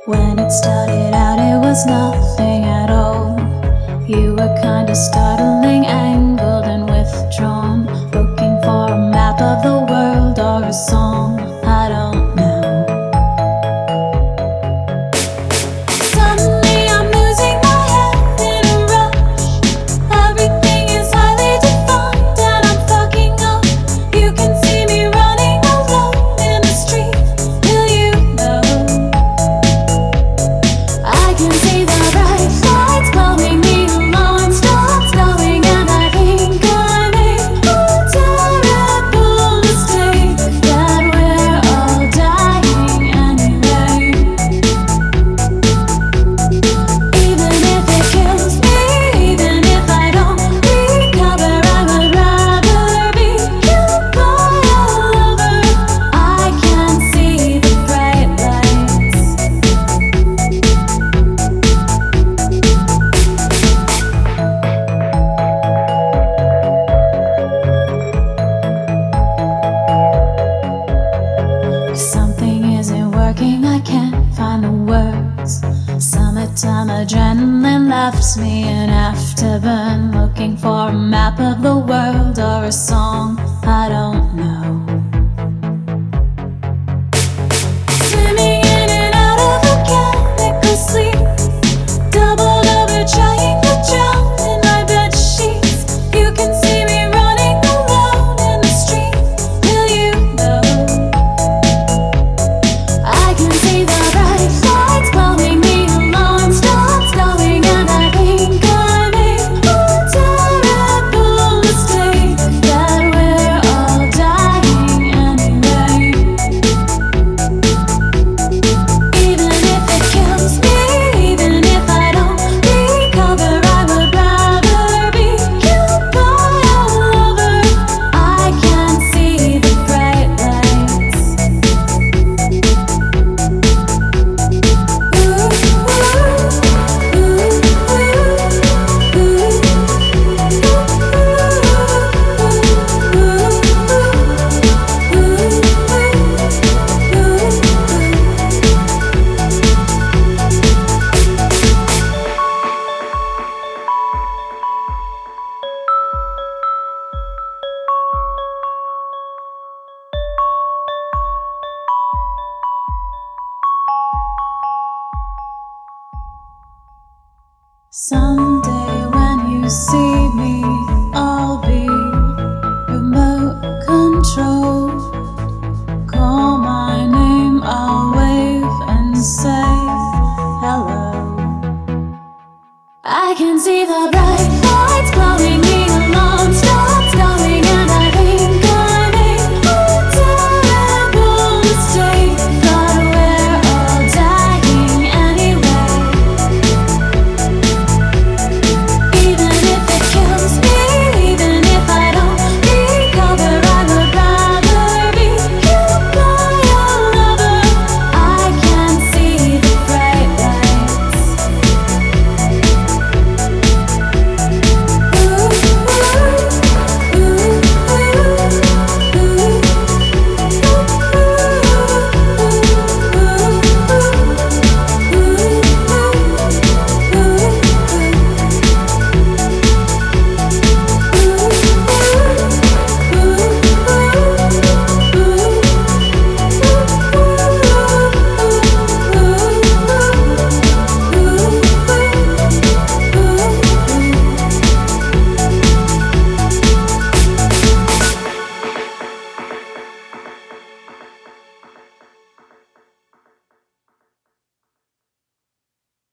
When it started out, it was nothing at all. You were kinda startling, angled and withdrawn, looking for a map of the world or a song. I don't know. Suddenly I'm losing my head in a rush. Everything is highly defined and I'm fucking up. You can see me running alone in the street. Will you know? I can see the bright lights blowing me along. Starts going and I think I made a terrible mistake. That we're all dying anyway. Even if it kills me, even if I don't recover, I would rather be killed by a lover. I can see the bright lights. Something isn't working, I can't find the words. Summertime adrenaline left me an afterburn, looking for a map of the world or a song. I don't know. Swimming in and out of a chemical sleep, doubled over trying to drown in my bed sheets. You can see me running alone in the street. Will you know? I can see the bright lights blowing me along. Starts going and I think I made a terrible mistake. That we're all dying anyway. Even if it kills me, even if I don't recover, I would rather be killed by a lover. I can see the bright lights. Someday when you see me